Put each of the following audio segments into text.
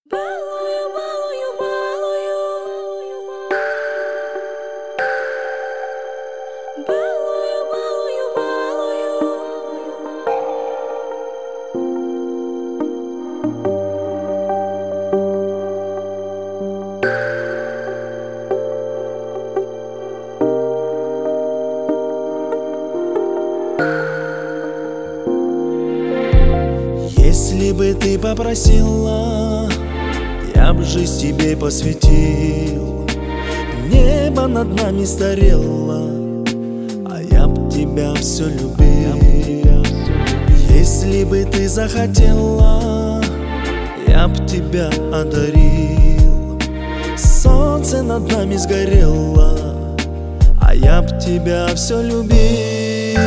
Балую, балую, балую. Балую, балую, балую. Если бы ты попросила, я б жизнь тебе посвятил. Небо над нами старело, а я б тебя все любил. Если бы ты захотела, я б тебя одарил. Солнце над нами сгорело, а я б тебя все любил.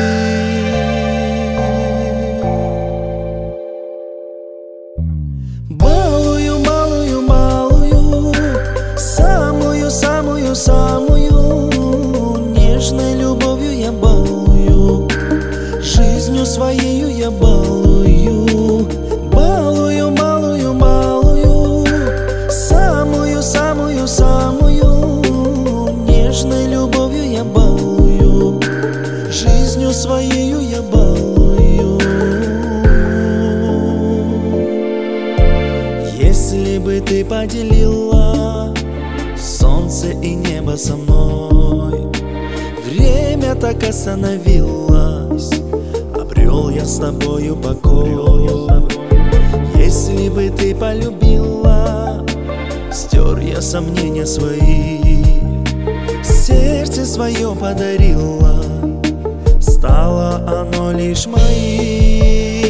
Балую, балую, балую, самую-самую-самую нежной любовью я балую, жизнью своею я балую. Балую, балую, балую, самую-самую-самую нежной любовью я балую, жизнью своею я балую. Если бы ты поделила солнце и небо со мной, время так остановилось, обрел я с тобою покой. Если бы ты полюбила, стер я сомнения свои, сердце свое подарила, стало оно лишь моим.